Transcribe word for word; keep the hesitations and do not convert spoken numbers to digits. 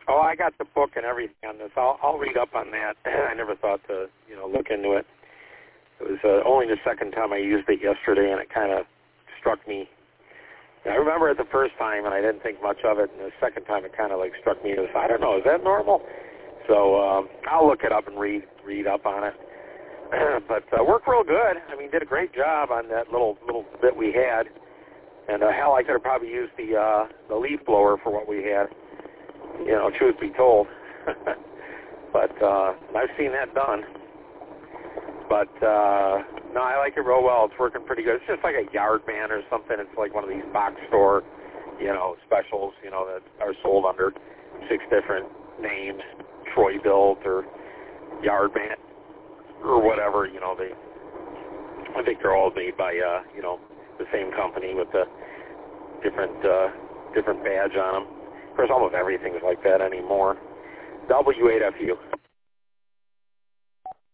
Oh, I got the book and everything on this. I'll, I'll read up on that. I never thought to, you know, look into it. It was uh, only the second time I used it yesterday, and it kind of struck me. I remember it the first time, and I didn't think much of it, and the second time it kind of, like, struck me as, I don't know, is that normal? So um, I'll look it up and read read up on it. But uh, worked real good. I mean, did a great job on that little little bit we had. And, uh, hell, I could have probably used the uh, the leaf blower for what we had, you know, truth be told. But uh, I've seen that done. But, uh, no, I like it real well. It's working pretty good. It's just like a Yard Man or something. It's like one of these box store, you know, specials, you know, that are sold under six different names, Troy Built or Yard Man or whatever, you know. They, I think they're all made by, uh, you know, the same company with the different, uh, different badge on them. Of course, almost everything's like that anymore. W eight F U.